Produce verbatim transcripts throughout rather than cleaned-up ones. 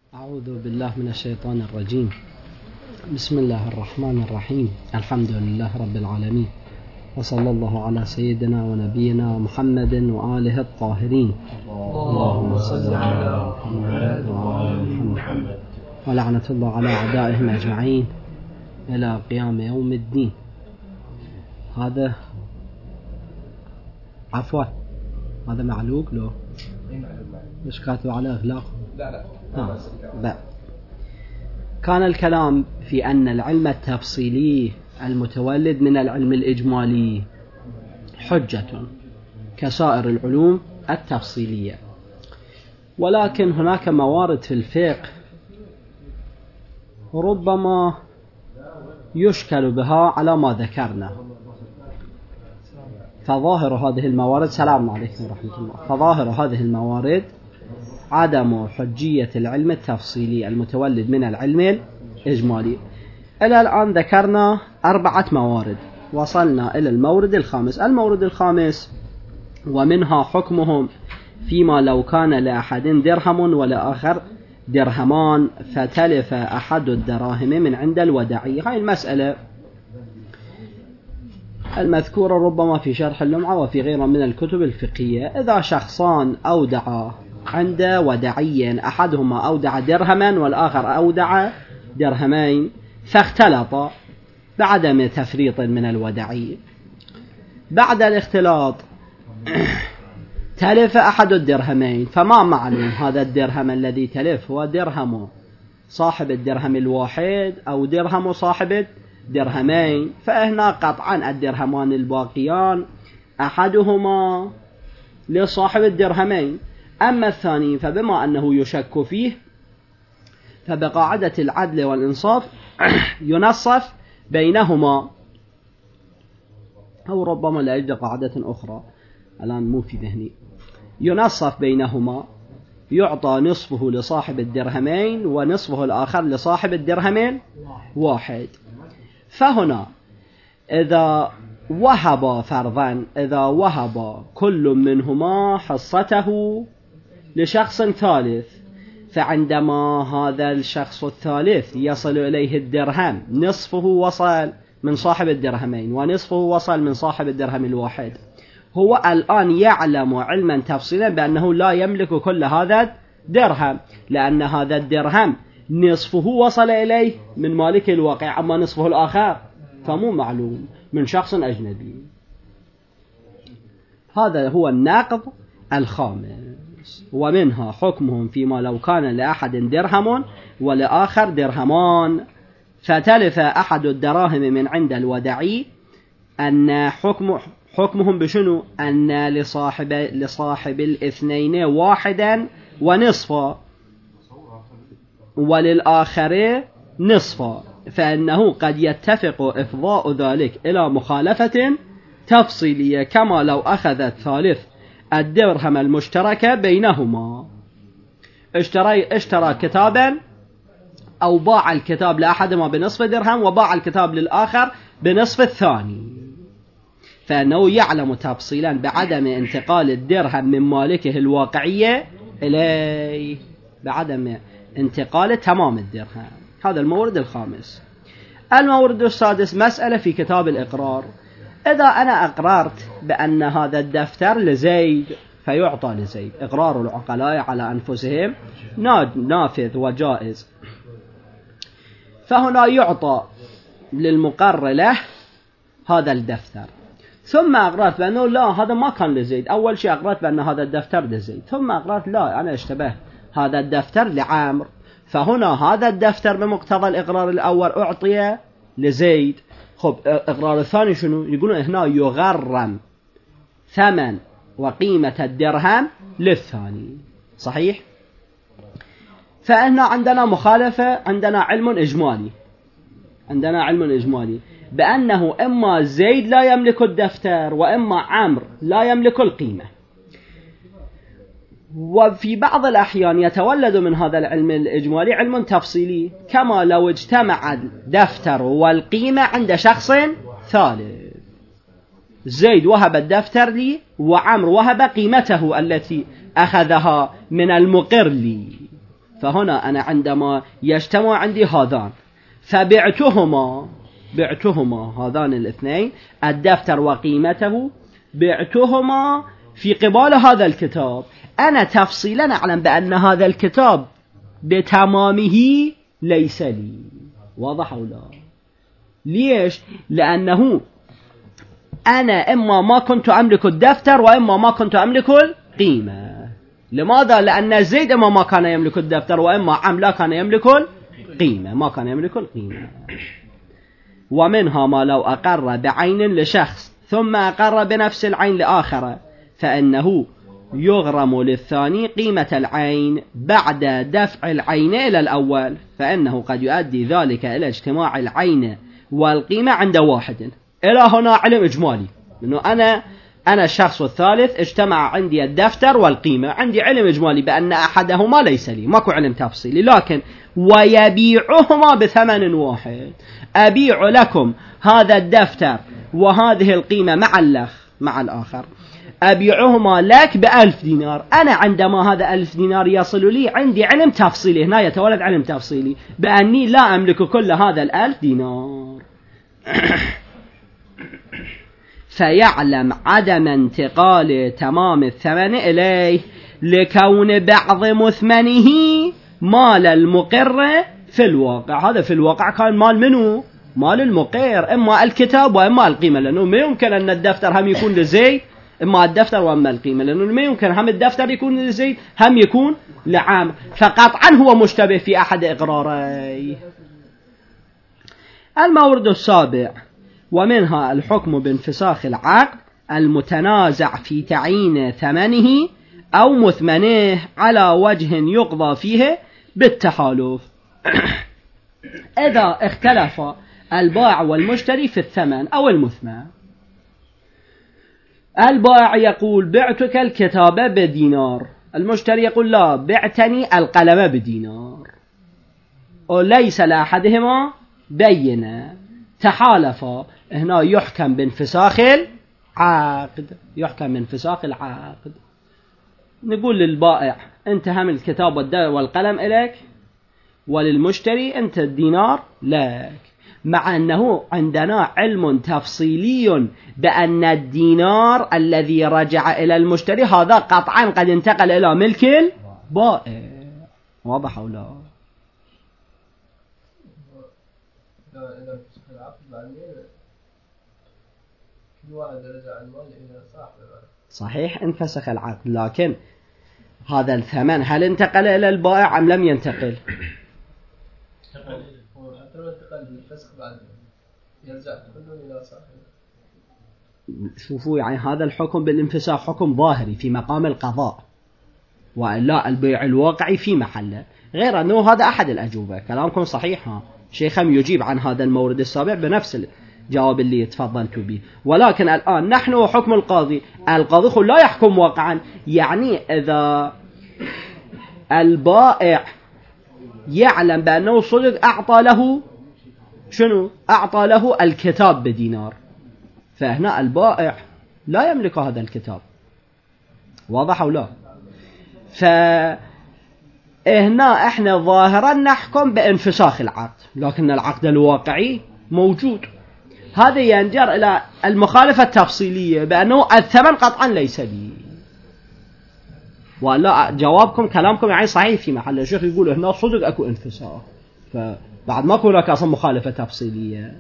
أعوذ بالله من الشيطان الرجيم. بسم الله الرحمن الرحيم. الحمد لله رب العالمين، وصلى الله على سيدنا ونبينا محمد وآله الطاهرين. اللهم صل على محمد وآل محمد، ولعنة الله على أعدائهم أجمعين إلى قيام يوم الدين. هذا عفوا هذا معلوق له مش كاتب على إغلاق؟ لا لا آه. لا. كان الكلام في أن العلم التفصيلي المتولد من العلم الإجمالي حجة كسائر العلوم التفصيلية، ولكن هناك موارد في الفقه ربما يشكل بها على ما ذكرنا. فظاهر هذه الموارد سلام عليكم ورحمة الله فظاهر هذه الموارد عدم حجية العلم التفصيلي المتولد من العلم الإجمالي. إلى الآن ذكرنا أربعة موارد، وصلنا إلى المورد الخامس. المورد الخامس: ومنها حكمهم فيما لو كان لأحد درهم ولآخر درهمان فتلف أحد الدراهم من عند الوداعي. هاي المسألة المذكورة ربما في شرح اللمعة وفي غيرها من الكتب الفقهية. إذا شخصان أودعا عند وداعي، أحدهما أودع درهما والآخر أودع درهمين، فاختلطا بعدم تفريط من الوداعي، بعد الاختلاط تلف أحد الدرهمين، فما معلوم هذا الدرهم الذي تلف هو درهم صاحب الدرهم الواحد أو درهم صاحب درهمين. فهنا قطعا الدرهمان الباقيان أحدهما لصاحب الدرهمين، أما الثاني فبما أنه يشك فيه فبقاعدة العدل والإنصاف ينصف بينهما، أو ربما لا يوجد قاعدة أخرى الآن مو في ذهني. ينصف بينهما، يعطى نصفه لصاحب الدرهمين ونصفه الآخر لصاحب الدرهمين واحد. فهنا إذا وهب فرضا إذا وهب كل منهما حصته لشخص ثالث، فعندما هذا الشخص الثالث يصل إليه الدرهم نصفه وصل من صاحب الدرهمين ونصفه وصل من صاحب الدرهم الواحد، هو الآن يعلم علما تفصيلا بأنه لا يملك كل هذا الدرهم، لأن هذا الدرهم نصفه وصل إليه من مالك الواقع، أما نصفه الآخر فمو معلوم من شخص أجنبي. هذا هو النقض الخامس. ومنها حكمهم فيما لو كان لأحد درهم ولآخر درهمان فتلف أحد الدراهم من عند الوداعي، أن حكم حكمهم بشنو؟ أن لصاحب لصاحب الاثنين واحدا ونصفا وللآخر نصفا، فإنه قد يتفق إفضاء ذلك إلى مخالفة تفصيلية، كما لو أخذ الثالث الدرهم المشترك بينهما، اشترى اشترى كتابا أو باع الكتاب لأحدهما بنصف درهم وباع الكتاب للآخر بنصف الثاني، فإنه يعلم تفصيلا بعدم انتقال الدرهم من مالكه الواقعية إليه، بعدم انتقال تمام الدرهم. هذا المورد الخامس. المورد السادس: مسألة في كتاب الإقرار. إذا أنا أقررت بأن هذا الدفتر لزيد فيعطى لزيد، إقرار العقلاء على أنفسهم نافذ وجائز، فهنا يعطى للمقر له هذا الدفتر، ثم أقررت بأنه لا هذا ما كان لزيد. أول شيء أقررت بأن هذا الدفتر لزيد، ثم أقررت لا أنا اشتبه هذا الدفتر لعامر، فهنا هذا الدفتر بمقتضى الإقرار الأول أعطي لزيد. خب إقرار الثاني شنو؟ يقولون هنا يغرم ثمن وقيمة الدرهم للثاني، صحيح؟ فإحنا عندنا مخالفة، عندنا علم إجمالي عندنا علم إجمالي بأنه إما زيد لا يملك الدفتر وإما عمرو لا يملك القيمة. وفي بعض الأحيان يتولد من هذا العلم الإجمالي علم تفصيلي، كما لو اجتمع الدفتر والقيمة عند شخص ثالث، زيد وهب الدفتر لي وعمرو وهب قيمته التي أخذها من المقر لي، فهنا أنا عندما يجتمع عندي هذان فبعتهما بعتهما هذان الاثنين الدفتر وقيمته بعتهما في قبال هذا الكتاب، أنا تفصيلا أعلم بأن هذا الكتاب بتمامه ليس لي. واضح أو لا؟ ليش؟ لأنه أنا إما ما كنت أملك الدفتر وإما ما كنت أملك القيمة. لماذا؟ لأن زيد إما ما كان يملك الدفتر وإما عم لا كان يملك القيمة، ما كان يملك القيمة. ومنها ما لو أقر بعين لشخص ثم أقر بنفس العين لآخر فإنه يغرم للثاني قيمة العين بعد دفع العين إلى الأول، فإنه قد يؤدي ذلك إلى اجتماع العين والقيمة عند واحد. إلى هنا علم إجمالي، إنه أنا أنا الشخص الثالث اجتمع عندي الدفتر والقيمة، عندي علم إجمالي بأن أحدهما ليس لي، ماكو علم تفصيلي، لكن ويبيعهما بثمن واحد. أبيع لكم هذا الدفتر وهذه القيمة مع الأخ مع الآخر، أبيعهما لك بألف دينار. أنا عندما هذا ألف دينار يصل لي عندي علم تفصيلي، هنا يتولد علم تفصيلي بأني لا أملك كل هذا الألف دينار. فيعلم عدم انتقال تمام الثمن إليه لكون بعض مثمنه مال المقر في الواقع. هذا في الواقع كان مال منه؟ مال المقر، إما الكتاب وإما القيمة، لأنه ما يمكن أن الدفتر هم يكون لزيد إما الدفتر وإما القيمة، لأنه ما يمكن هم الدفتر يكون لزيد هم يكون لعام، فقطعا هو مشتبه في أحد إقراريه. المورد السابع ومنها الحكم بانفساخ العقد المتنازع في تعيين ثمنه أو مثمنه على وجه يقضى فيه بالتحالف. إذا اختلف البائع والمشتري في الثمن أو المثمن، البائع يقول بعتك الكتابة بدينار، المشتري يقول لا بعتني القلم بدينار، وليس لأحدهما بينة، تحالفا، هنا يحكم بانفساخ العقد، يحكم بانفساخ العقد. نقول للبائع أنت هم الكتاب والقلم إليك، وللمشتري أنت الدينار لك، مع أنه عندنا علم تفصيلي بأن الدينار الذي رجع إلى المشتري هذا قطعا قد انتقل إلى ملك البائع. واضح أو لا؟ صحيح انفسخ العقد، لكن هذا الثمن هل انتقل إلى البائع أم لم ينتقل؟ شوفوا، يعني هذا الحكم بالانفساخ حكم ظاهري في مقام القضاء، ولا البيع الواقعي في محله، غير أنه هذا أحد الأجوبة. كلامكم صحيح، ها شيخم يجيب عن هذا المورد السابع بنفس الجواب اللي تفضلت به. ولكن الآن نحن حكم القاضي، القاضي لا يحكم واقعا، يعني إذا البائع يعلم بأنه صدق أعطى له شنو؟ أعطى له الكتاب بدينار، فهنا البائع لا يملك هذا الكتاب. واضح أو لا؟ فهنا احنا ظاهرا نحكم بانفساخ العقد، لكن العقد الواقعي موجود. هذا ينجر إلى المخالفة التفصيلية بأنه الثمن قطعا ليس لي. ولا جوابكم كلامكم يعني صحيح في محل، الشيخ يقول هنا صدق أكو انفساخ، فبعد ما أكو لك أصلا مخالفة تفصيلية.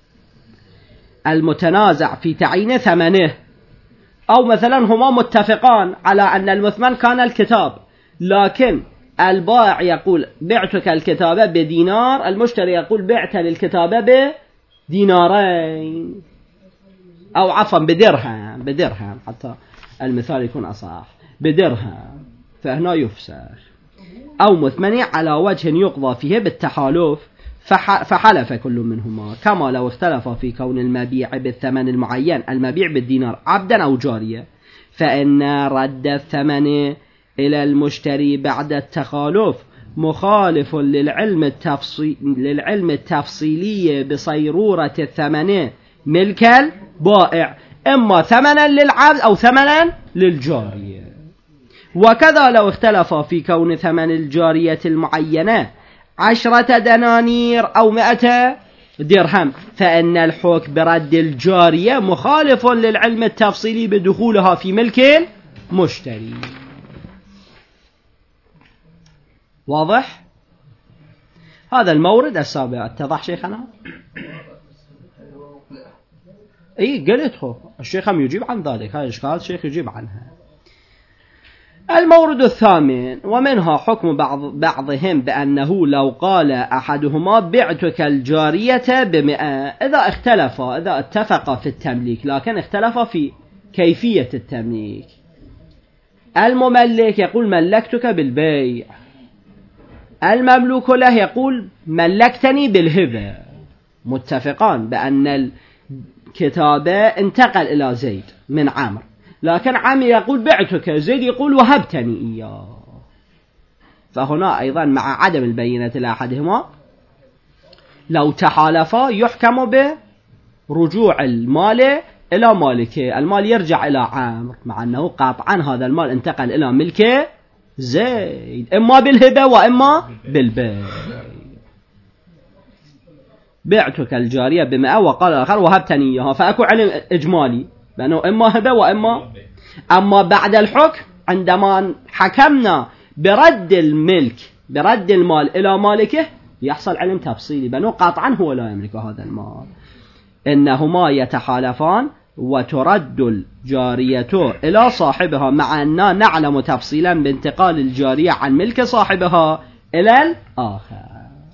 المتنازع في تعيين ثمنه، أو مثلا هما متفقان على أن المثمن كان الكتاب، لكن البائع يقول بعتك الكتابة بدينار، المشتري يقول بعت للكتابة بدينارين، أو عفوا بدرهم بدرهم حتى المثال يكون أصح، بدرهم، فهنا يفسخ. أو مثمن على وجه يقضى فيه بالتحالف، فحلف كل منهما، كما لو اختلف في كون المبيع بالثمن المعين، المبيع بالدينار عبدا أو جارية، فإن رد الثمن إلى المشتري بعد التخالف مخالف للعلم التفصيل للعلم التفصيلي بصيرورة الثمن ملك البائع، إما ثمنا للعبد أو ثمنا للجارية. وكذا لو اختلفا في كون ثمن الجارية المعينة عشرة دنانير أو مئة درهم فإن الحكم برد الجارية مخالف للعلم التفصيلي بدخولها في ملك المشتري. واضح؟ هذا المورد السابع. اتضح شيخنا؟ اي قلت خو الشيخ هم يجيب عن ذلك، هذا إشكال الشيخ يجيب عنها. المورد الثامن ومنها حكم بعض بعضهم بأنه لو قال أحدهما بعتك الجارية بمئة، إذا اختلفا إذا اتفقا في التمليك لكن اختلفا في كيفية التمليك. المملك يقول ملكتك بالبيع، المملوك له يقول ملكتني بالهبة، متفقان بأن الكتابة انتقل إلى زيد من عمرو، لكن عمرو يقول بعتك، زيد يقول وهبتني إياه. فهنا أيضا مع عدم البينة لأحدهما لو تحالفا يحكم برجوع المال إلى مالكه، المال يرجع إلى عمرو مع أنه قاطعا هذا المال انتقل إلى ملكه زيد إما بالهبة وإما بالبيع. بعتك الجارية بمئة وقال الآخر وهبتني إياها، فأكو علم إجمالي بأنه إما هبة وإما. أما بعد الحكم عندما حكمنا برد الملك برد المال إلى مالكه يحصل علم تفصيلي بأنه قاطعا هو لا يملك هذا المال، إنهما يتحالفان وترد الجارية إلى صاحبها مع أننا نعلم تفصيلا بانتقال الجارية عن ملك صاحبها إلى الآخر،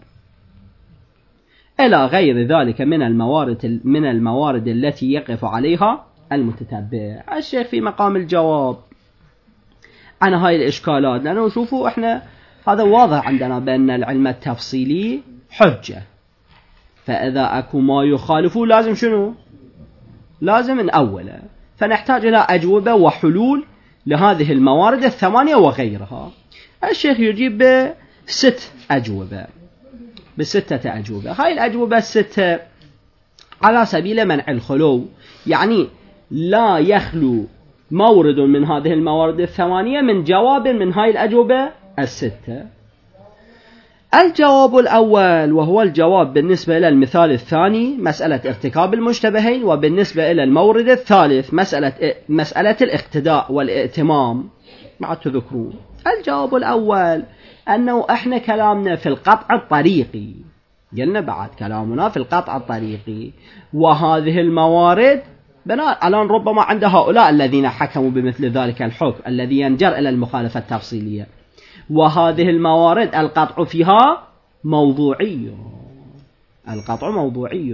إلى غير ذلك من الموارد من الموارد التي يقف عليها المتتبع. الشيخ في مقام الجواب عن هاي الإشكالات، لأنه شوفوا إحنا هذا واضح عندنا بأن العلم التفصيلي حجة، فإذا أكو ما يخالفه لازم شنو؟ لازم نأوله، فنحتاج إلى أجوبة وحلول لهذه الموارد الثمانية وغيرها. الشيخ يجيب بست أجوبة بستة أجوبة. هاي الأجوبة الستة على سبيل منع الخلو، يعني لا يخلو مورد من هذه الموارد الثمانية من جواب من هاي الأجوبة الستة. الجواب الأول وهو الجواب بالنسبة إلى المثال الثاني مسألة ارتكاب المشتبهين، وبالنسبة إلى المورد الثالث مسألة مسألة الاقتداء والائتمام. ما تذكرون الجواب الأول أنه إحنا كلامنا في القطع الطريقي، قلنا بعد كلامنا في القطع الطريقي، وهذه الموارد بناء على ربما عند هؤلاء الذين حكموا بمثل ذلك الحكم الذي ينجر إلى المخالفة التفصيلية، وهذه الموارد القطع فيها موضوعي، القطع موضوعي.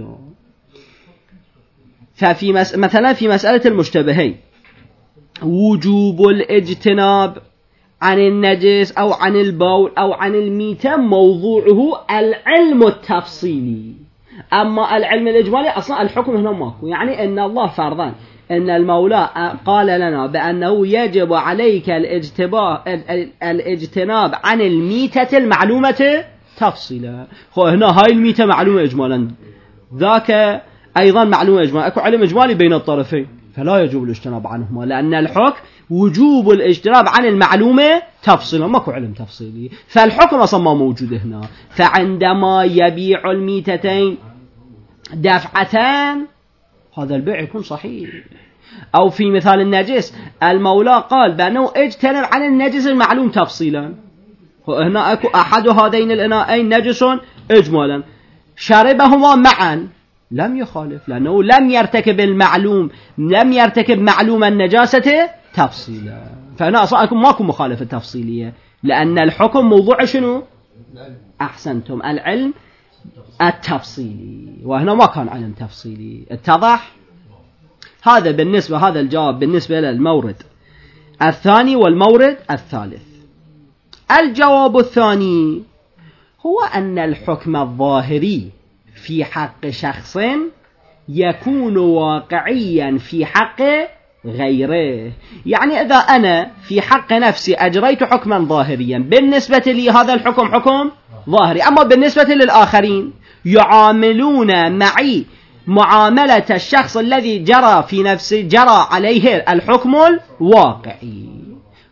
ففي مس... مثلا في مسألة المشتبهين وجوب الاجتناب عن النجس أو عن البول أو عن الميتة موضوعه العلم التفصيلي، أما العلم الإجمالي أصلا الحكم هنا ماكو، يعني أن الله فرضا أن المولى قال لنا بأنه يجب عليك الاجتناب عن الميتة المعلومة تفصيلا. هنا هاي الميتة معلومة إجمالا، ذاك أيضا معلومة إجمالا، أكو علم إجمالي بين الطرفين، فلا يجب الاجتناب عنهما، لأن الحكم وجوب الاجتناب عن المعلومة تفصيلا، ماكو علم تفصيلي، فالحكم أصلا ما موجود هنا. فعندما يبيع الميتتين دفعتان هذا البيع يكون صحيح. أو في مثال النجس المولى قال بأنه اجتنب عن النجس المعلوم تفصيلا، هنا أكو أحد هذين الإناءين نجس إجمالا، شربهما معا لم يخالف، لأنه لم يرتكب المعلوم لم يرتكب معلوم النجاسة تفصيلا، فهنا أصلا أكو ماكو مخالفة تفصيلية، لأن الحكم موضوع شنو؟ أحسنتم، العلم التفصيلي، وهنا ما كان علم تفصيلي. اتضح؟ هذا بالنسبة هذا الجواب بالنسبة للمورد الثاني والمورد الثالث. الجواب الثاني هو أن الحكم الظاهري في حق شخص يكون واقعيا في حق غيره، يعني إذا أنا في حق نفسي أجريت حكما ظاهريا بالنسبة لي هذا الحكم حكم ظاهري، أما بالنسبة للآخرين يعاملون معي معاملة الشخص الذي جرى في نفسه جرى عليه الحكم الواقعي،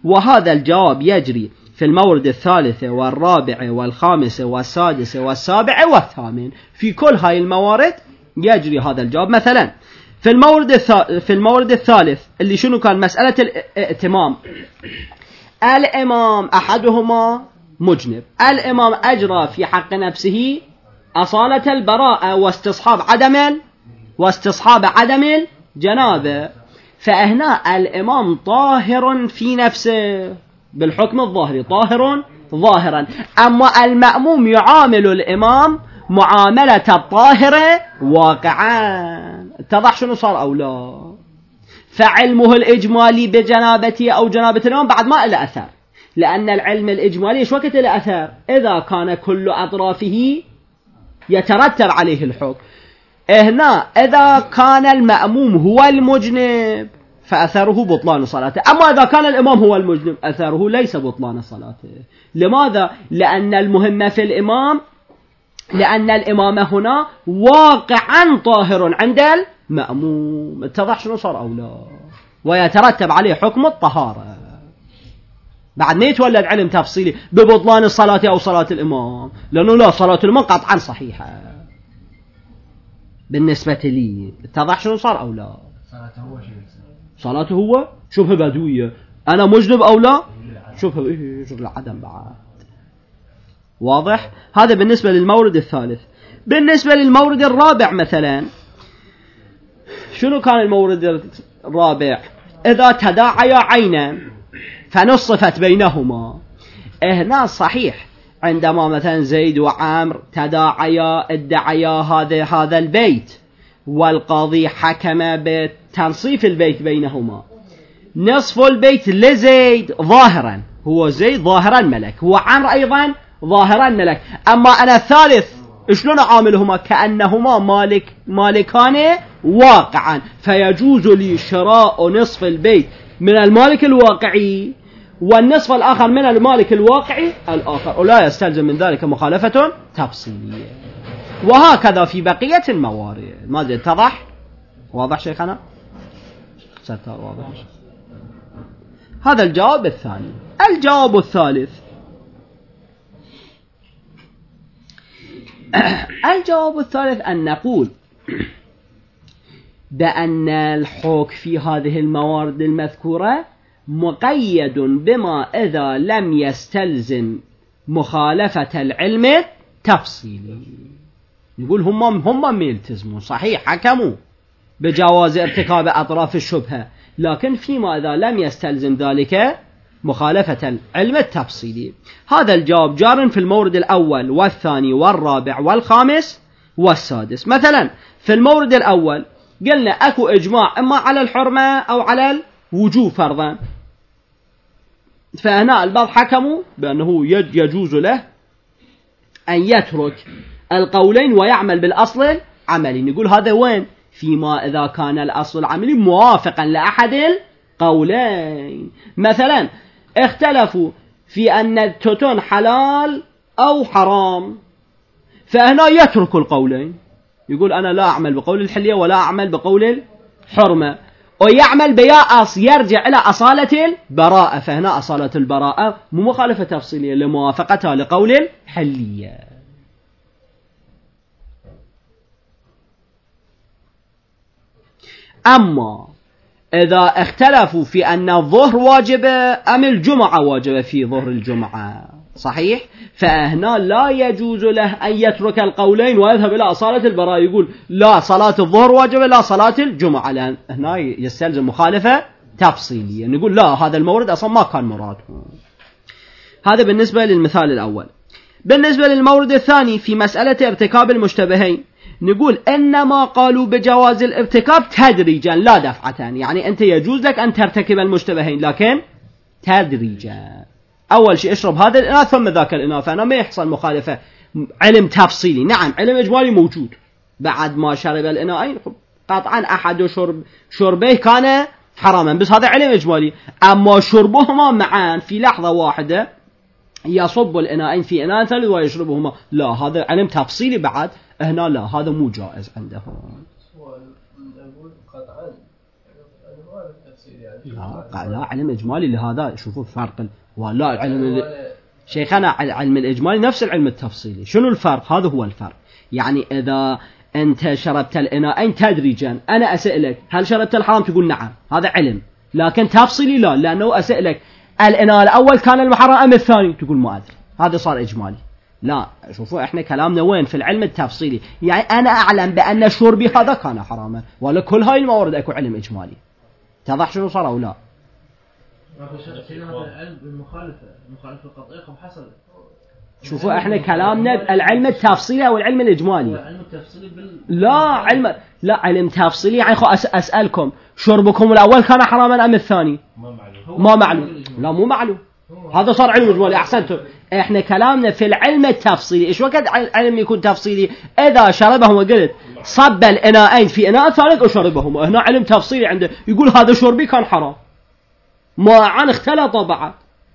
وهذا الجواب يجري في المورد الثالث والرابع والخامس والسادس والسابع والثامن. في كل هاي الموارد يجري هذا الجواب. مثلا في المورد في المورد الثالث اللي شنو كان مسألة الائتمام، الإمام أحدهما مجنب، الإمام أجرى في حق نفسه أصالة البراءة واستصحاب عدم واستصحاب عدم الجنابة، فهنا الإمام طاهر في نفسه بالحكم الظاهري، طاهر ظاهرا، أما المأموم يعامل الإمام معاملة الطاهر واقعا. اتضح شنو صار أو لا؟ فعلمه الإجمالي بجنابته أو جنابة الإمام بعد ما إلى أثر، لأن العلم الإجمالي إيش وقت إلى أثر؟ إذا كان كل أطرافه يترتب عليه الحكم. هنا إذا كان المأموم هو المجنب فأثره بطلان صلاته، أما إذا كان الإمام هو المجنب أثره ليس بطلان صلاته. لماذا؟ لأن المهم في الإمام لأن الإمام هنا واقعا طاهر عند المأموم. اتضح شنو صار أو لا؟ ويترتب عليه حكم الطهارة. بعد ما يتولد علم تفصيلي ببطلان الصلاة أو صلاة الإمام، لأنه لا، صلاة الإمام قطعا صحيحة بالنسبة لي. اتضح شنو صار أو لا؟ صلاته هو شيء صلاته هو شبه بدوية، أنا مجنب أو لا؟ شبه إيه شبه العدم بعد. واضح؟ هذا بالنسبة للمورد الثالث. بالنسبة للمورد الرابع مثلا، شنو كان المورد الرابع؟ إذا تداعيا عينا فنصفت بينهما. هنا صحيح عندما مثلا زيد وعمر تداعيا ادعيا هذا هذا البيت والقاضي حكم بتنصيف البيت بينهما، نصف البيت لزيد ظاهرا، هو زيد ظاهرا ملك، هو عمر أيضا ظاهرا ملك، أما أنا الثالث شلون أعاملهما؟ كأنهما مالك مالكان واقعا، فيجوز لي شراء نصف البيت من المالك الواقعي والنصف الآخر من المالك الواقعي الآخر، ولا يستلزم من ذلك مخالفة تفصيلية. وهكذا في بقية الموارد. ماذا اتضح؟ واضح شيخنا؟ ستار واضح. هذا الجواب الثاني. الجواب الثالث، الجواب الثالث أن نقول بأن الحكم في هذه الموارد المذكورة مقيد بما إذا لم يستلزم مخالفة العلم التفصيلي. نقول هم هم يلتزمون، صحيح حكموا بجواز ارتكاب أطراف الشبهة، لكن فيما إذا لم يستلزم ذلك مخالفة العلم التفصيلي. هذا الجواب جار في المورد الأول والثاني والرابع والخامس والسادس. مثلا في المورد الأول قلنا أكو إجماع إما على الحرمة أو على الوجوب فرضا، فهنا البعض حكموا بأنه يجوز له أن يترك القولين ويعمل بالأصل العملي. نقول هذا وين؟ فيما إذا كان الأصل العملي موافقا لأحد القولين. مثلا اختلفوا في أن التوتون حلال أو حرام، فهنا يترك القولين، يقول أنا لا أعمل بقول الحلية ولا أعمل بقول الحرمة، ويعمل بياس يرجع إلى أصالة البراءة، فهنا أصالة البراءة مو مخالفة تفصيلية لموافقتها لقول الحلية. أما إذا اختلفوا في أن الظهر واجبة أم الجمعة واجبة في ظهر الجمعة، صحيح، فهنا لا يجوز له أن يترك القولين ويذهب إلى أصالة البراءة، يقول لا صلاة الظهر واجبة لا صلاة الجمعة، لأن هنا يستلزم مخالفة تفصيلية. نقول لا، هذا المورد أصلا ما كان مراده. هذا بالنسبة للمثال الأول. بالنسبة للمورد الثاني في مسألة ارتكاب المشتبهين، نقول إنما قالوا بجواز الارتكاب تدريجا لا دفعة، يعني أنت يجوز لك أن ترتكب المشتبهين لكن تدريجا. أول شيء اشرب هذا الإناء ثم ذاك الإناء، فأنا ما يحصل مخالفة علم تفصيلي. نعم علم إجمالي موجود، بعد ما شرب الإناءين قطعا أحد شرب شربه كان حراما، بس هذا علم إجمالي. أما شربهما معا في لحظة واحدة، يصب الإناءين في إناء ثالث ويشربهما، لا هذا علم تفصيلي بعد، هنا لا، هذا مو جائز عندهم. لا, لا علم إجمالي لهذا. شوفوا الفرق. ولا علم شيخنا علم الإجمالي نفس العلم التفصيلي. شنو الفرق؟ هذا هو الفرق. يعني إذا أنت شربت الإناءين تدريجا، أنا أسألك هل شربت الحرام تقول نعم، هذا علم. لكن تفصيلي لا، لأنه أسألك الإناء الأول كان المحرم أم الثاني تقول ما أدري، هذا صار إجمالي. لا شوفوا إحنا كلامنا وين؟ في العلم التفصيلي. يعني أنا أعلم بأن شربي هذا كان حراما، ولا كل هاي الموارد أكو علم إجمالي. اتضح شنو صار أو لا؟ شوفوا احنا كلامنا العلم التفصيلي او العلم الاجمالي. علم التفصيلي بال... لا علم لا علم تفصيلي. يعني خو أس... اسالكم شربكم الاول كان حراما ام الثاني؟ ما معلوم. ما معلوم. لا مو معلوم، هذا صار علم اجمالي. احسنتم. احنا كلامنا في العلم التفصيلي. ايش وقت علم يكون تفصيلي؟ اذا شربهم وقلت صب الاناءين في اناء ثالث وشربهم، هنا علم تفصيلي عنده يقول هذا شربي كان حرام، معا اختلط بعض،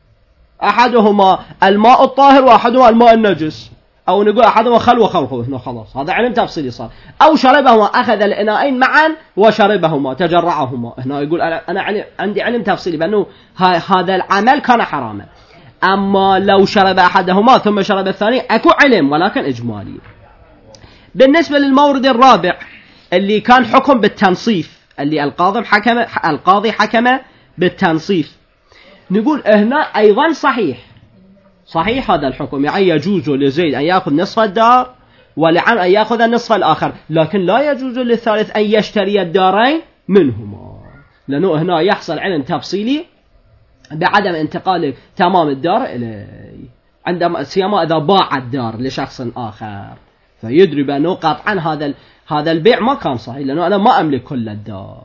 أحدهما الماء الطاهر وأحدهما الماء النجس، أو نقول أحدهما خل وخل، هنا خلاص هذا علم تفصيلي صار. أو شربهما، أخذ الإناءين معا وشربهما تجرعهما، هنا يقول أنا, أنا عندي علم تفصيلي بأنه هذا العمل كان حراما. أما لو شرب أحدهما ثم شرب الثاني أكو علم ولكن إجمالي. بالنسبة للمورد الرابع اللي كان حكم بالتنصيف، اللي القاضي حكم القاضي حكم بالتنصيف، نقول هنا أيضا صحيح صحيح هذا الحكم. يعني يجوز لزيد أن يأخذ نصف الدار ولعم أن يأخذ النصف الآخر، لكن لا يجوز للثالث أن يشتري الدارين منهما، لأنه هنا يحصل علم تفصيلي بعدم انتقال تمام الدار إليه، عندما سيما إذا باع الدار لشخص آخر فيدري بأنه قطعا هذا هذا البيع ما كان صحيح، لأنه أنا ما أملك كل الدار.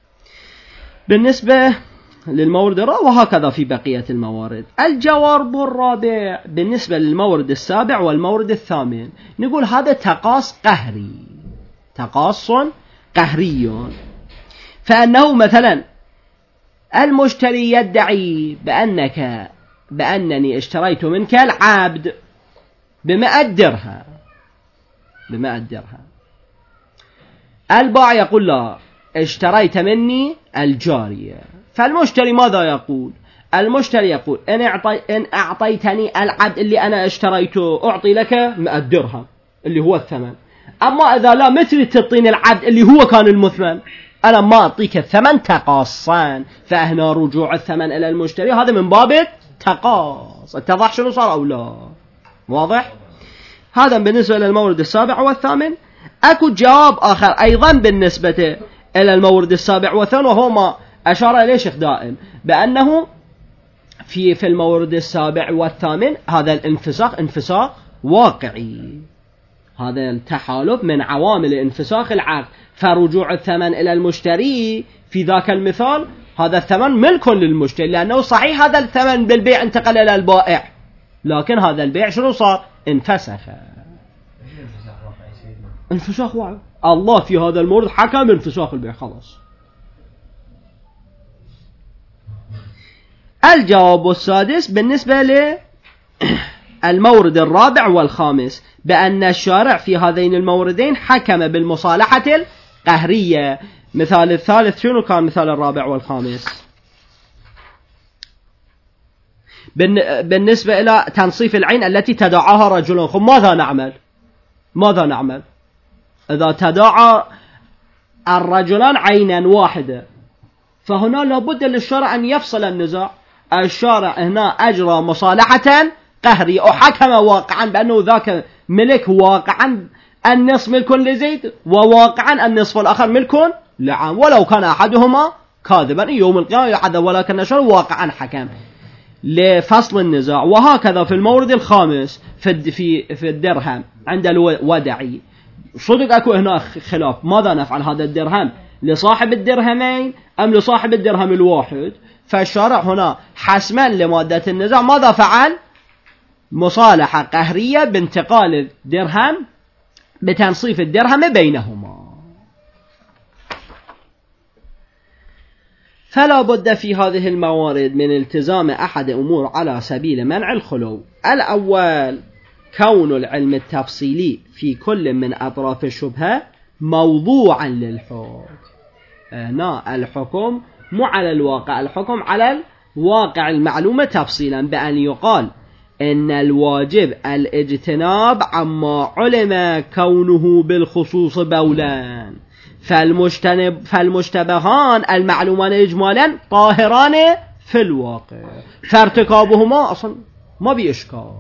بالنسبة للمورد الرابع وهكذا في بقية الموارد. الجواب الرابع بالنسبة للمورد السابع والمورد الثامن، نقول هذا تقاص قهري، تقاص قهري. فأنه مثلا المشتري يدعي بأنك بأنني اشتريت منك العبد بمئة درهم بمئة درهم، البائع يقول لا اشتريت مني الجارية. فالمشتري ماذا يقول؟ المشتري يقول إن, أعطي إن أعطيتني العبد اللي أنا اشتريته أعطي لك مئة درهم اللي هو الثمن، أما إذا لا مثل تعطيني العبد اللي هو كان المثمن أنا ما أعطيك الثمن تقاصا، فهنا رجوع الثمن إلى المشتري هذا من باب التقاص. اتضح شنو صار أو لا؟ واضح؟ هذا بالنسبة للمورد السابع والثامن. أكو جواب آخر أيضا بالنسبة إلى المورد السابع والثامن، وهو ما أشار إليه شيخ دائم بأنه في في المورد السابع والثامن هذا الانفساخ انفساخ واقعي، هذا التحالف من عوامل انفساخ العقد، فرجوع الثمن إلى المشتري في ذاك المثال هذا الثمن ملك للمشتري، لأنه صحيح هذا الثمن بالبيع انتقل إلى البائع، لكن هذا البيع شنو صار؟ انفسخ. انفساخ واقعي، الله في هذا المورد حكم بانفساخ البيع خلاص. الجواب السادس بالنسبة للمورد الرابع والخامس، بأن الشارع في هذين الموردين حكم بالمصالحة القهرية. مثال الثالث شنو كان مثال الرابع والخامس؟ بالنسبة إلى تنصيف العين التي تداعاها رجلون، خب ماذا نعمل؟ ماذا نعمل إذا تداعى الرجلان عينا واحدة؟ فهنا لابد للشارع أن يفصل النزاع. الشارع هنا أجرى مصالحة قهرية وحكم واقعا بأنه ذاك ملك واقعا النصف ملك لزيد وواقعا النصف الآخر ملك لعام، ولو كان أحدهما كاذبا يوم القيامة يعذب، ولكن الشارع واقعا حكم لفصل النزاع. وهكذا في المورد الخامس في في في الدرهم عند الودعي، صدق أكو هنا خلاف، ماذا نفعل؟ هذا الدرهم لصاحب الدرهمين أم لصاحب الدرهم الواحد؟ فالشارع هنا حسما لمادة النزاع ماذا فعل؟ مصالحة قهرية بانتقال الدرهم بتنصيف الدرهم بينهما. فلا بد في هذه الموارد من التزام أحد أمور على سبيل منع الخلو. الأول كون العلم التفصيلي في كل من أطراف الشبهة موضوعا للحكم. هنا الحكم مو على الواقع، الحكم على الواقع المعلومة تفصيلا، بأن يقال إن الواجب الاجتناب عما علم كونه بالخصوص بولان، فالمجتنب فالمشتبهان المعلومان إجمالا طاهران في الواقع، فارتكابهما أصلا ما بإشكال.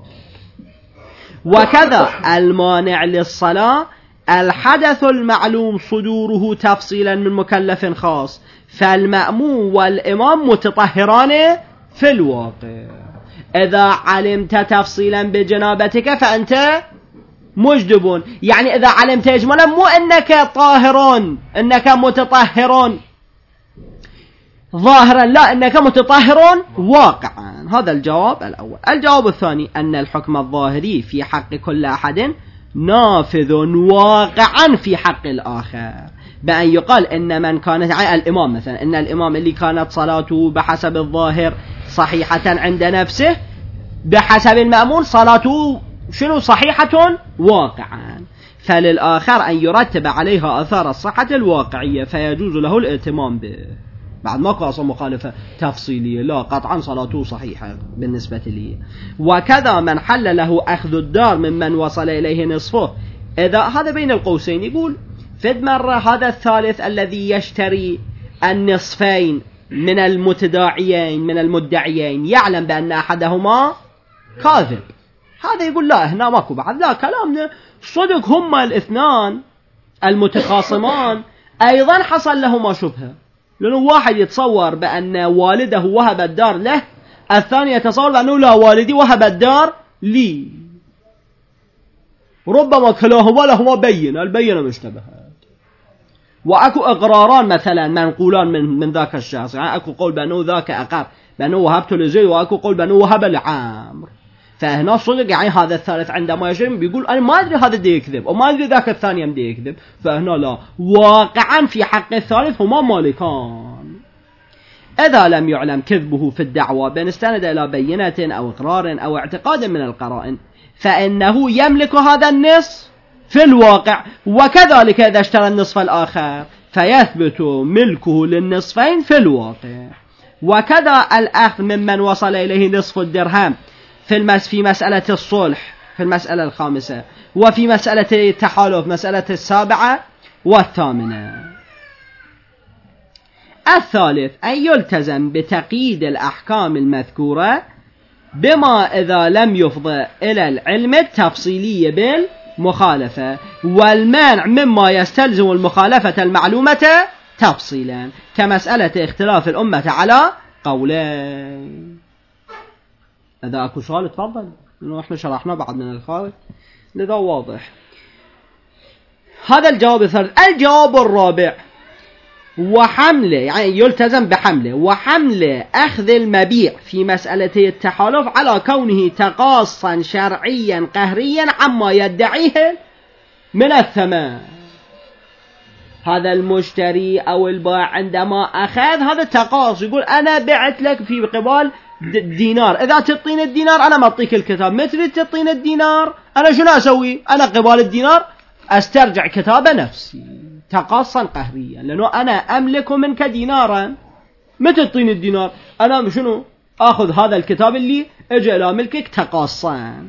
وكذا المانع للصلاة الحدث المعلوم صدوره تفصيلا من مكلف خاص، فالمأموم والإمام متطهران في الواقع. إذا علمت تفصيلا بجنابتك فأنت مجدب، يعني إذا علمت إجمالا مو أنك طاهر أنك متطهر ظاهرا، لا، أنك متطهر واقعا. هذا الجواب الأول. الجواب الثاني أن الحكم الظاهري في حق كل أحد نافذ واقعا في حق الآخر، بأن يقال إن من كانت الإمام مثلا، إن الإمام اللي كانت صلاته بحسب الظاهر صحيحة عند نفسه، بحسب المأمون صلاته شنو صحيحة واقعا، فللآخر أن يرتب عليها أثار الصحة الواقعية، فيجوز له الائتمام به بعد ما قاس مخالفة تفصيلية، لا قطعا صلاته صحيحة بالنسبة لي. وكذا من حل له أخذ الدار ممن وصل إليه نصفه، إذا هذا بين القوسين يقول فد مرة هذا الثالث الذي يشتري النصفين من المتداعيين من المدعيين يعلم بأن أحدهما كاذب، هذا يقول لا هنا ماكو بعد، لا كلامنا صدق هما الاثنان المتخاصمان أيضا حصل لهما شبهة، لأنه واحد يتصور بأن والده وهب الدار له، الثاني يتصور بأنه لا والدي وهب الدار لي، ربما كلاهما لهما بينة، البينة مشتبهات. وأكو إقراران مثلا منقولان من من ذاك الشخص، يعني أكو قول بأنه ذاك أقر بأنه وهبته لزيد، وأكو قول بأنه وهب لعمر، فهنا صدق يعني هذا الثالث عندما يشتري بيقول أنا ما أدري هذا دي يكذب وما أدري ذاك الثاني يم دي يكذب، فهنا لا، واقعا في حق الثالث هما مالكان. إذا لم يعلم كذبه في الدعوة بنستند إلى بينة أو إقرار أو اعتقاد من القرائن، فإنه يملك هذا النصف في الواقع، وكذلك إذا اشترى النصف الآخر فيثبت ملكه للنصفين في الواقع. وكذا الأخذ ممن وصل إليه نصف الدرهم في المس في مسألة الصلح في المسألة الخامسة، وفي مسألة التحالف مسألة السابعة والثامنة. الثالث أن يلتزم بتقييد الأحكام المذكورة بما إذا لم يفضى إلى العلم التفصيلي بالمخالفة، والمانع مما يستلزم المخالفة المعلومة تفصيلا، كمسألة اختلاف الأمة على قولين. إذا أكو سؤال تفضل، لأنه إحنا شرحنا بعد من الخارج لذا واضح. هذا الجواب الثالث. الجواب الرابع وحمله، يعني يلتزم بحمله وحمله أخذ المبيع في مسألة التحالف على كونه تقاصا شرعيا قهريا عما يدعيه من الثمن. هذا المشتري أو البائع عندما أخذ هذا تقاص، يقول أنا بعت لك في قبال دينار، إذا تطين الدينار أنا ما أعطيك الكتاب، مثل تطين الدينار أنا شنو أسوي؟ أنا قبال الدينار أسترجع كتاب نفسي، تقاصا قهريا، لأنه أنا أملك منك دينارا، متى تطين الدينار أنا شنو أخذ هذا الكتاب اللي أجي إلى ملكك تقاصا.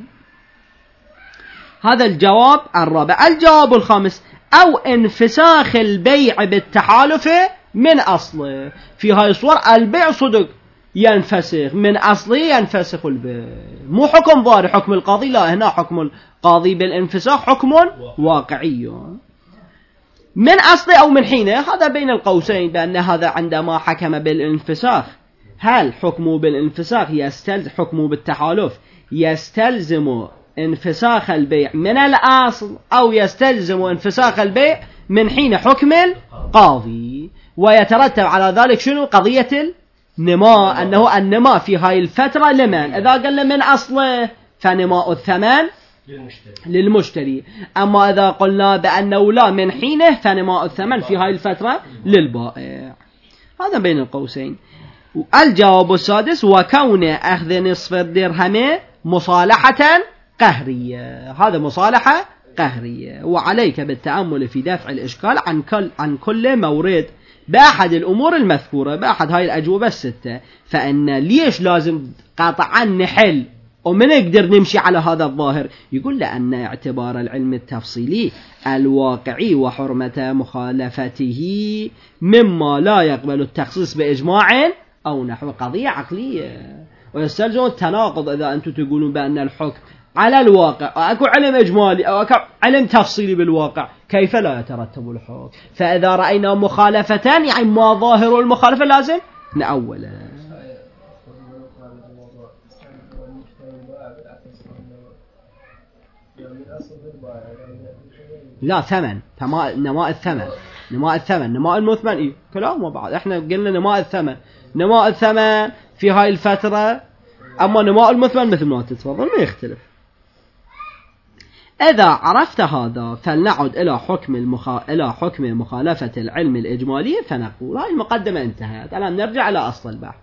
هذا الجواب الرابع. الجواب الخامس أو انفساخ البيع بالتحالف من أصله. في هاي الصور البيع صدق ينفسخ من أصله، ينفسخ البيع، مو حكم ظاهري حكم القاضي، لا، هنا حكم القاضي بالانفساخ حكم واقعي من أصله أو من حينه. هذا بين القوسين بأن هذا عندما حكم بالانفساخ، هل حكمه بالانفساخ يستلزم حكمه بالتحالف يستلزم انفساخ البيع من الأصل، أو يستلزم انفساخ البيع من حين حكم القاضي، ويترتب على ذلك شنو؟ قضية النماء، أنه النماء في هاي الفترة لمن؟ إذا قلنا من أصله فنماء الثمن للمشتري. للمشتري، أما إذا قلنا بأنه لا من حينه فنماء الثمن في هاي الفترة للبائع. هذا بين القوسين. الجواب السادس وكون أخذ نصف الدرهم مصالحة قهرية. هذا مصالحة قهرية، وعليك بالتأمل في دفع الإشكال عن كل عن كل مورد بأحد الأمور المذكورة بأحد هاي الأجوبة الستة، فإن ليش لازم قطعا نحل ومن نقدر نمشي على هذا الظاهر؟ يقول لأن اعتبار العلم التفصيلي الواقعي وحرمة مخالفته مما لا يقبل التخصيص بإجماع أو نحو قضية عقلية، ويستلزم التناقض إذا أنتم تقولون بأن الحكم على الواقع أو أكو علم إجمالي أو أكو علم تفصيلي بالواقع، كيف لا يترتب الحكم؟ فإذا رأينا مخالفتان يعني ما ظاهر المخالفة لازم نأوله. لا ثمن نماء الثمن نماء الثمن نماء المثمن إيه كلام وبعض. احنا قلنا نماء الثمن نماء الثمن في هاي الفترة، أما نماء المثمن مثل ما تتفضل ما يختلف. إذا عرفت هذا فلنعد إلى حكم المخا... إلى حكم مخالفة العلم الإجمالي فنقول هاي المقدمة انتهت. الآن نرجع إلى أصل البحث.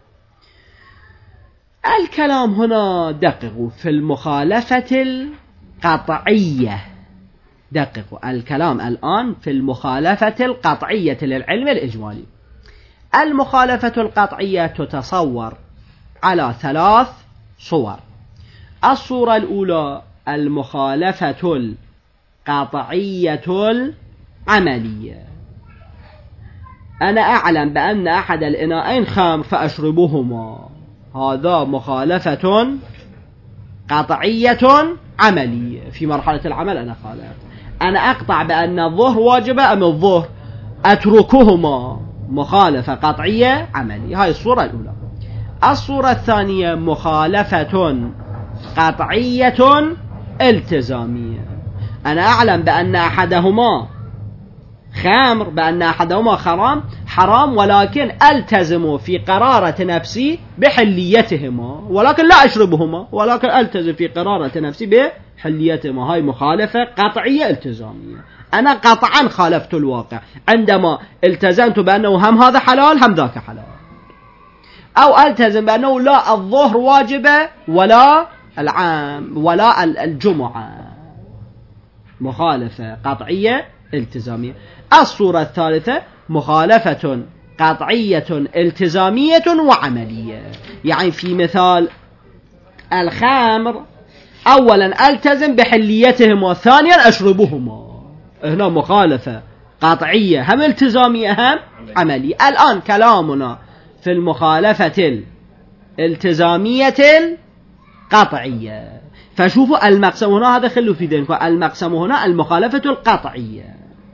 الكلام هنا دققوا في المخالفة القطعية، دققوا الكلام الآن في المخالفة القطعية للعلم الإجمالي. المخالفة القطعية تتصور على ثلاث صور. الصورة الأولى المخالفة القطعية العملية، أنا أعلم بأن أحد الإناءين خمر فأشربهما، هذا مخالفة قطعية عملية في مرحلة العمل. أنا خالف، أنا أقطع بأن الظهر واجبة أم الظهر أتركهما، مخالفة قطعية عملية. هاي الصورة الأولى. الصورة الثانية مخالفة قطعية التزامية، أنا أعلم بأن أحدهما خمر، بأن أحدهما حرام حرام ولكن ألتزم في قرارة نفسي بحليتهما، ولكن لا أشربهما، ولكن ألتزم في قرارة نفسي بحليتهما. هاي مخالفة قطعية التزامية. أنا قطعا خالفت الواقع عندما التزمت بأنه هم هذا حلال هم ذاك حلال، أو ألتزم بأنه لا الظهر واجبة ولا العام ولا الجمعة، مخالفة قطعية التزامية. الصورة الثالثة مخالفة قطعية التزامية وعملية، يعني في مثال الخمر أولا ألتزم بحليتهما ثانيا أشربهما، هنا مخالفة قطعية هم التزامية هم عملية. الآن كلامنا في المخالفة الالتزامية القطعية، فشوفوا المقسم هنا، هذا خلوا في ذهنكم، المقسم هنا المخالفة القطعية.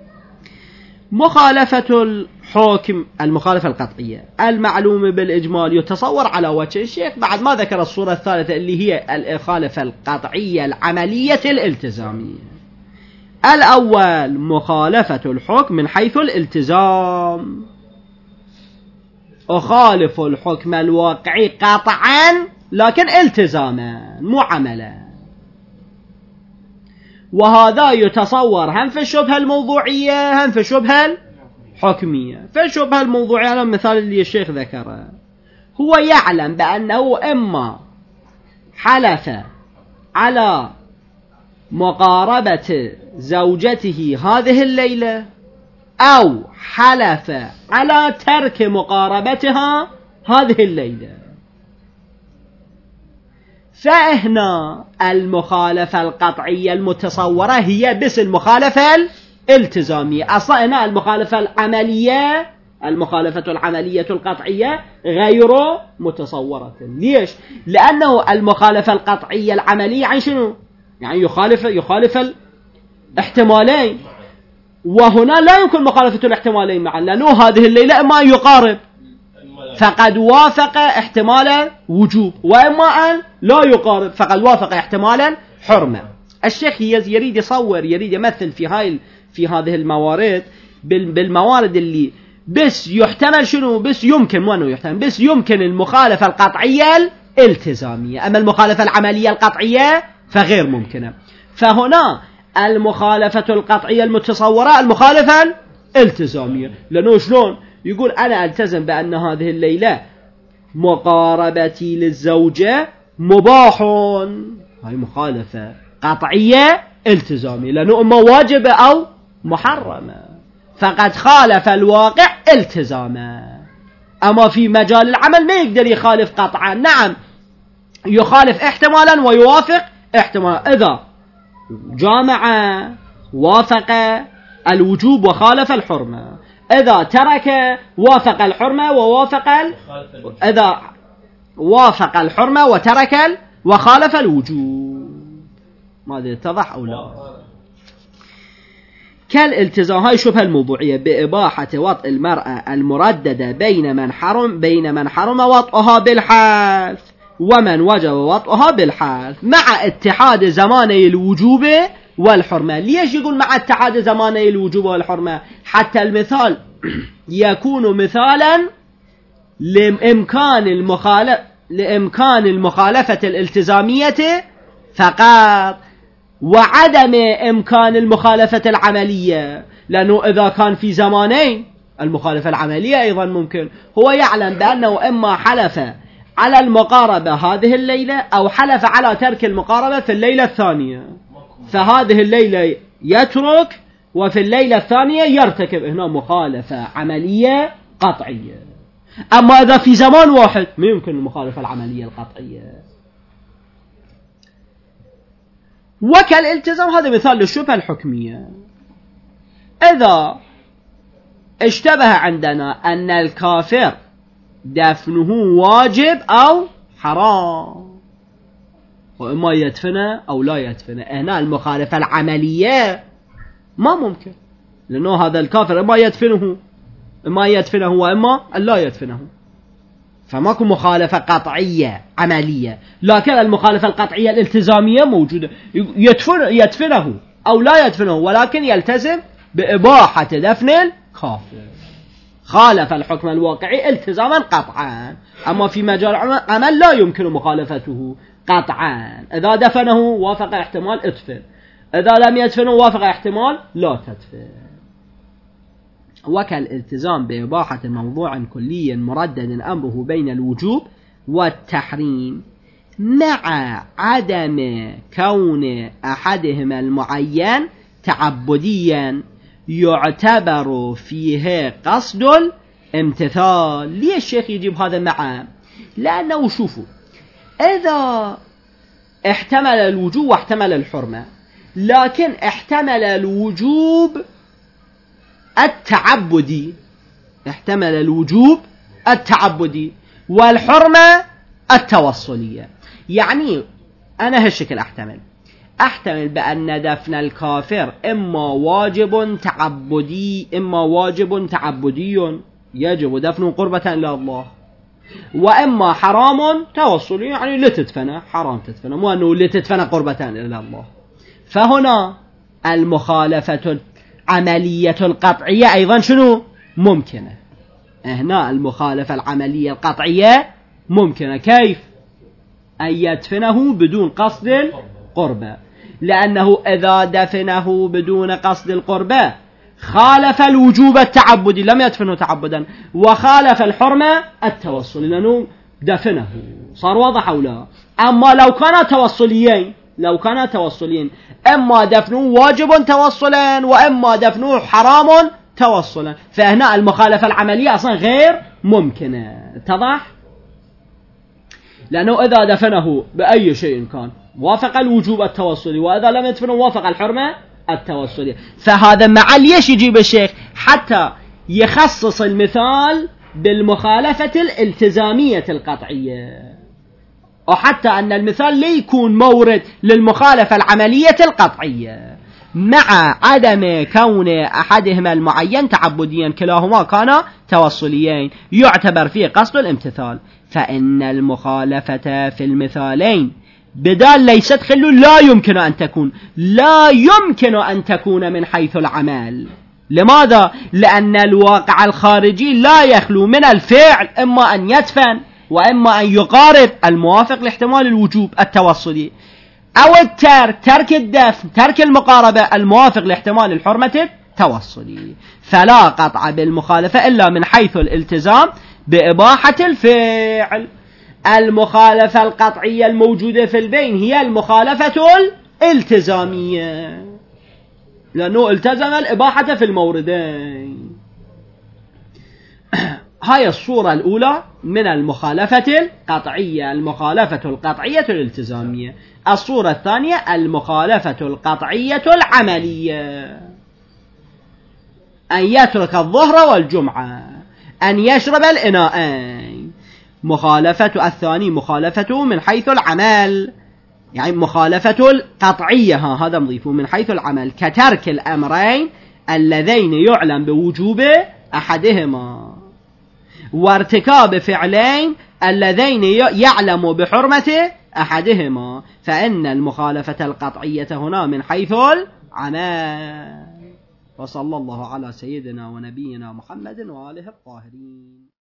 مخالفة الحكم المخالفة القطعية المعلومة بالإجمال يتصور على وجه الشيخ بعد ما ذكر الصورة الثالثة اللي هي المخالفة القطعية العملية الالتزامية. الأول مخالفة الحكم من حيث الالتزام، أخالف الحكم الواقعي قطعا لكن التزاما مو عملا، وهذا يتصور هم في الشبهة الموضوعية هم في الشبهة الحكمية. في الشبهة الموضوعية على المثال اللي الشيخ ذكره، هو يعلم بأنه إما حلف على مقاربة زوجته هذه الليلة أو حلف على ترك مقاربتها هذه الليلة، فهنا المخالفة القطعية المتصورة هي بس المخالفة الالتزامية. أصلا هنا المخالفة العملية المخالفة العملية القطعية غير متصورة. ليش؟ لأنه المخالفة القطعية العملية عن شنو؟ يعني يخالف يخالف الاحتمالين، وهنا لا يمكن مخالفة الاحتمالين معا، لأنه هذه الليلة إما أن يقارب فقد وافق احتمال وجوب، وإما أن لا يقارب فقد وافق احتمالا حرمة. الشيخ يريد يصور يريد يمثل في هاي في هذه الموارد بالموارد اللي بس يحتمل شنو، بس يمكن مو أنه يحتمل، بس يمكن المخالفة القطعية الالتزامية، أما المخالفة العملية القطعية فغير ممكنة. فهنا المخالفة القطعية المتصورة المخالفة الالتزامية، لأنه شلون يقول أنا ألتزم بأن هذه الليلة مقاربتي للزوجة مباح، هاي مخالفة قطعية التزامية، لأنه إما واجبة أو محرمة. فقد خالف الواقع التزاما. أما في مجال العمل ما يقدر يخالف قطعا، نعم يخالف احتمالا ويوافق احتمالا. إذا جامع وافق الوجوب وخالف الحرمة، إذا ترك وافق الحرمة ووافق ال... إذا وافق الحرمة وترك ال... وخالف الوجوب. ماذا اتضح أو لا؟ كالالتزام، هاي شبه الموضوعية بإباحة وطء المرأة المرددة بين من حرم بين من حرم وطئها بالحلف ومن وجب وطئها بالحلف مع اتحاد زماني الوجوب والحرمة. ليش يقول مع اتحاد زماني الوجوب والحرمة؟ حتى المثال يكون مثالا لإمكان المخالف لإمكان المخالفة الالتزامية فقط، وعدم إمكان المخالفة العملية، لأنه إذا كان في زمانين المخالفة العملية أيضا ممكن. هو يعلم بأنه إما حلف على المقاربة هذه الليلة أو حلف على ترك المقاربة في الليلة الثانية، فهذه الليلة يترك وفي الليلة الثانية يرتكب هنا مخالفة عملية قطعية. أما إذا في زمان واحد ما يمكن المخالفة العملية القطعية. وكالالتزام، هذا مثال للشبهة الحكمية. إذا اشتبه عندنا أن الكافر دفنه واجب أو حرام، وإما يدفنه أو لا يدفنه، هنا المخالفة العملية ما ممكن، لأنه هذا الكافر إما يدفنه إما يدفنه وإما لا يدفنه، فماكو مخالفة قطعية عملية. لكن المخالفة القطعية الالتزامية موجودة، يدفن يدفنه أو لا يدفنه، ولكن يلتزم بإباحة دفن الكافر. خالف الحكم الواقعي التزاما قطعا. أما في مجال عمل لا يمكن مخالفته قطعا. إذا دفنه وافق احتمال ادفن، إذا لم يدفنه وافق احتمال لا تدفن. وكالالتزام بإباحة موضوع كلي مردد أمره بين الوجوب والتحريم مع عدم كون أحدهما المعين تعبديا يعتبر فيه قصد الامتثال. ليه الشيخ يجيب هذا معه؟ لأنه شوفوا، إذا احتمل الوجوب واحتمل الحرمة، لكن احتمل الوجوب التعبدي احتمل الوجوب التعبدي والحرمة التوصلية. يعني أنا هالشكل أحتمل أحتمل بأن دفن الكافر إما واجب تعبدي إما واجب تعبدي يجب دفن قربة إلى الله، وإما حرام توصلي يعني لتدفن حرام تدفن، مو أنه لتدفن قربة إلى الله. فهنا المخالفة العملية القطعية أيضا شنو ممكنة. هنا المخالفة العملية القطعية ممكنة. كيف؟ أن يدفنه بدون قصد القربة، لأنه إذا دفنه بدون قصد القربة خالف الوجوب التعبدي لم يدفنه تعبدا، وخالف الحرمة التوصل لأنه دفنه. صار واضح أو لا؟ أما لو كان توصليين لو كان توصليين إما دفنه واجب توصلا وإما دفنه حرام توصلا، فهنا المخالفة العملية أصلا غير ممكنة. اتضح؟ لأنه إذا دفنه بأي شيء كان وافق الوجوب التوصلي، وإذا لم يدفنه وافق الحرمة التوصلي. فهذا مع ليش يجيب الشيخ؟ حتى يخصص المثال بالمخالفة الالتزامية القطعية، وحتى أن المثال لا يكون مورد للمخالفة العملية القطعية، مع عدم كون أحدهما المعين تعبديا كلاهما كان توصليين يعتبر فيه قصد الامتثال. فإن المخالفة في المثالين بدال ليست خل لا يمكن أن تكون لا يمكن أن تكون من حيث العمل. لماذا؟ لأن الواقع الخارجي لا يخلو من الفعل إما أن يدفن وإما أن يقارب الموافق لاحتمال الوجوب التوصلي، أو الترك ترك الدفن ترك المقاربة الموافق لاحتمال الحرمة التوصلي. فلا قطع بالمخالفة إلا من حيث الالتزام بإباحة الفعل. المخالفة القطعية الموجودة في البين هي المخالفة الالتزامية. لأنه التزم الإباحة في الموردين. هاي الصورة الأولى من المخالفة القطعية، المخالفة القطعية الالتزامية. الصورة الثانية المخالفة القطعية العملية، أن يترك الظهر والجمعة، أن يشرب الإناءين. مخالفة الثاني مخالفته من حيث العمل، يعني مخالفة القطعية، ها هذا مضيفه من حيث العمل، كترك الأمرين اللذين يعلم بوجوب أحدهما، وارتكاب فعلين اللذين يعلم بحرمة أحدهما، فإن المخالفة القطعية هنا من حيث العمل. وصلى الله على سيدنا ونبينا محمد وآله الطاهرين.